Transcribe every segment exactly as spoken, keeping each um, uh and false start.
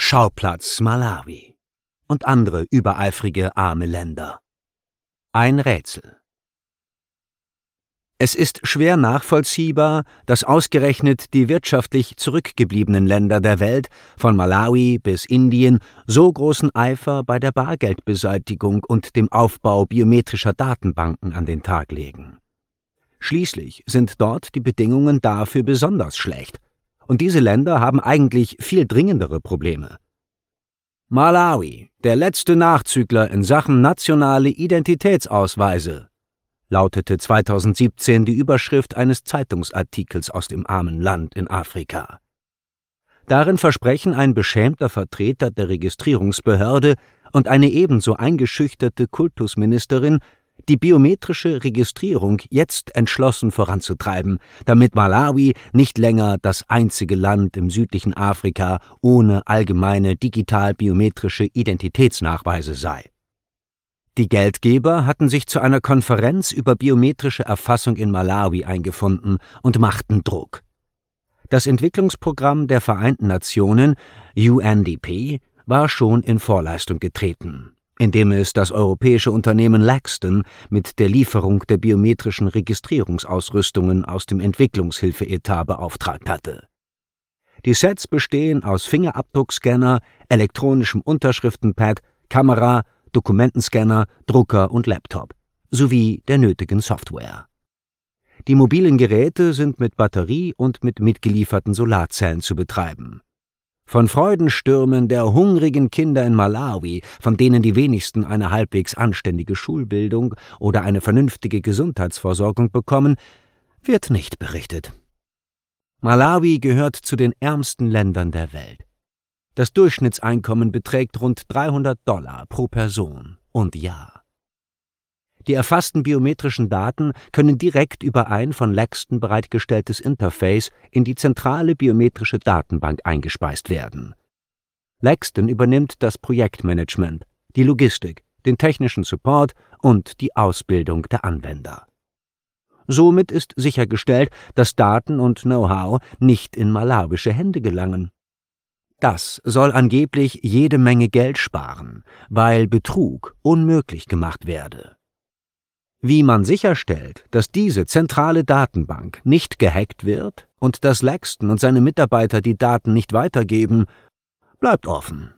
Schauplatz Malawi und andere übereifrige arme Länder. Ein Rätsel. Es ist schwer nachvollziehbar, dass ausgerechnet die wirtschaftlich zurückgebliebenen Länder der Welt, von Malawi bis Indien, so großen Eifer bei der Bargeldbeseitigung und dem Aufbau biometrischer Datenbanken an den Tag legen. Schließlich sind dort die Bedingungen dafür besonders schlecht, und diese Länder haben eigentlich viel dringendere Probleme. Malawi, der letzte Nachzügler in Sachen nationale Identitätsausweise, lautete zweitausendsiebzehn die Überschrift eines Zeitungsartikels aus dem armen Land in Afrika. Darin versprechen ein beschämter Vertreter der Registrierungsbehörde und eine ebenso eingeschüchterte Kultusministerin, die biometrische Registrierung jetzt entschlossen voranzutreiben, damit Malawi nicht länger das einzige Land im südlichen Afrika ohne allgemeine digital-biometrische Identitätsnachweise sei. Die Geldgeber hatten sich zu einer Konferenz über biometrische Erfassung in Malawi eingefunden und machten Druck. Das Entwicklungsprogramm der Vereinten Nationen, U N D P, war schon in Vorleistung getreten, indem es das europäische Unternehmen Laxton mit der Lieferung der biometrischen Registrierungsausrüstungen aus dem Entwicklungshilfeetat beauftragt hatte. Die Sets bestehen aus Fingerabdruckscanner, elektronischem Unterschriftenpad, Kamera, Dokumentenscanner, Drucker und Laptop, sowie der nötigen Software. Die mobilen Geräte sind mit Batterie und mit mitgelieferten Solarzellen zu betreiben. Von Freudenstürmen der hungrigen Kinder in Malawi, von denen die wenigsten eine halbwegs anständige Schulbildung oder eine vernünftige Gesundheitsversorgung bekommen, wird nicht berichtet. Malawi gehört zu den ärmsten Ländern der Welt. Das Durchschnittseinkommen beträgt rund dreihundert Dollar pro Person und Jahr. Die erfassten biometrischen Daten können direkt über ein von Laxton bereitgestelltes Interface in die zentrale biometrische Datenbank eingespeist werden. Laxton übernimmt das Projektmanagement, die Logistik, den technischen Support und die Ausbildung der Anwender. Somit ist sichergestellt, dass Daten und Know-how nicht in malawische Hände gelangen. Das soll angeblich jede Menge Geld sparen, weil Betrug unmöglich gemacht werde. Wie man sicherstellt, dass diese zentrale Datenbank nicht gehackt wird und dass Laxton und seine Mitarbeiter die Daten nicht weitergeben, bleibt offen.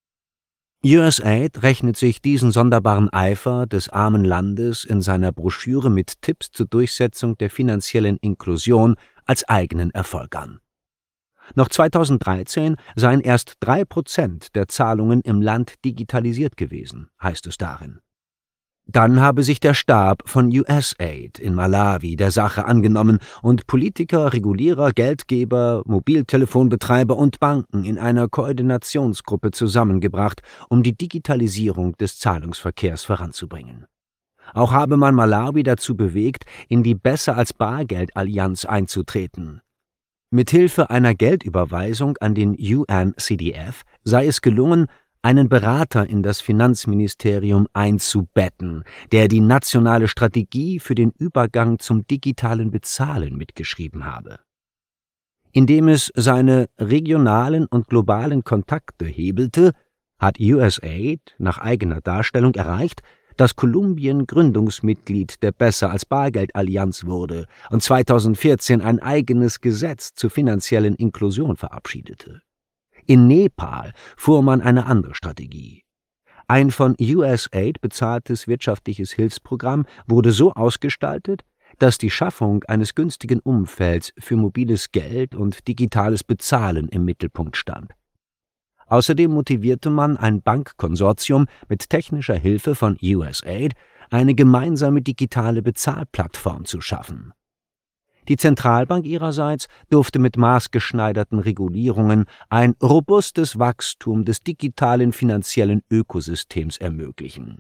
U S A I D rechnet sich diesen sonderbaren Eifer des armen Landes in seiner Broschüre mit Tipps zur Durchsetzung der finanziellen Inklusion als eigenen Erfolg an. Noch zweitausenddreizehn seien erst drei Prozent der Zahlungen im Land digitalisiert gewesen, heißt es darin. Dann habe sich der Stab von U S A I D in Malawi der Sache angenommen und Politiker, Regulierer, Geldgeber, Mobiltelefonbetreiber und Banken in einer Koordinationsgruppe zusammengebracht, um die Digitalisierung des Zahlungsverkehrs voranzubringen. Auch habe man Malawi dazu bewegt, in die Besser-als-Bargeld-Allianz einzutreten. Mithilfe einer Geldüberweisung an den U N C D F sei es gelungen, einen Berater in das Finanzministerium einzubetten, der die nationale Strategie für den Übergang zum digitalen Bezahlen mitgeschrieben habe. Indem es seine regionalen und globalen Kontakte hebelte, hat U S A I D nach eigener Darstellung erreicht, dass Kolumbien Gründungsmitglied der Besser-als-Bargeld-Allianz wurde und zweitausendvierzehn ein eigenes Gesetz zur finanziellen Inklusion verabschiedete. In Nepal fuhr man eine andere Strategie. Ein von U S A I D bezahltes wirtschaftliches Hilfsprogramm wurde so ausgestaltet, dass die Schaffung eines günstigen Umfelds für mobiles Geld und digitales Bezahlen im Mittelpunkt stand. Außerdem motivierte man ein Bankkonsortium mit technischer Hilfe von U S A I D, eine gemeinsame digitale Bezahlplattform zu schaffen. Die Zentralbank ihrerseits durfte mit maßgeschneiderten Regulierungen ein robustes Wachstum des digitalen finanziellen Ökosystems ermöglichen.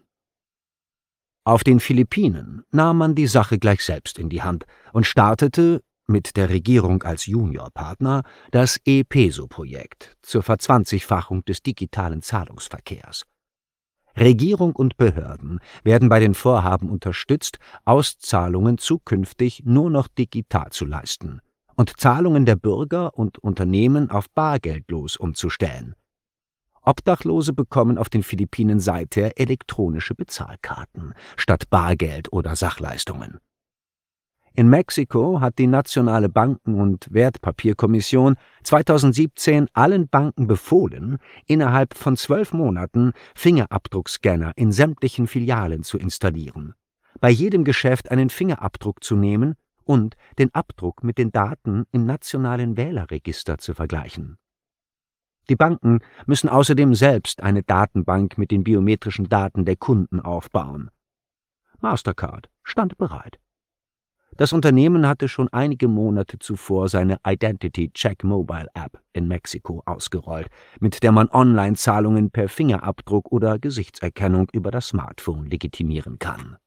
Auf den Philippinen nahm man die Sache gleich selbst in die Hand und startete, mit der Regierung als Juniorpartner, das E-Peso-Projekt zur Verzwanzigfachung des digitalen Zahlungsverkehrs. Regierung und Behörden werden bei den Vorhaben unterstützt, Auszahlungen zukünftig nur noch digital zu leisten und Zahlungen der Bürger und Unternehmen auf bargeldlos umzustellen. Obdachlose bekommen auf den Philippinen seither elektronische Bezahlkarten statt Bargeld oder Sachleistungen. In Mexiko hat die Nationale Banken- und Wertpapierkommission zweitausendsiebzehn allen Banken befohlen, innerhalb von zwölf Monaten Fingerabdruckscanner in sämtlichen Filialen zu installieren, bei jedem Geschäft einen Fingerabdruck zu nehmen und den Abdruck mit den Daten im nationalen Wählerregister zu vergleichen. Die Banken müssen außerdem selbst eine Datenbank mit den biometrischen Daten der Kunden aufbauen. Mastercard stand bereit. Das Unternehmen hatte schon einige Monate zuvor seine Identity Check Mobile App in Mexiko ausgerollt, mit der man Online-Zahlungen per Fingerabdruck oder Gesichtserkennung über das Smartphone legitimieren kann.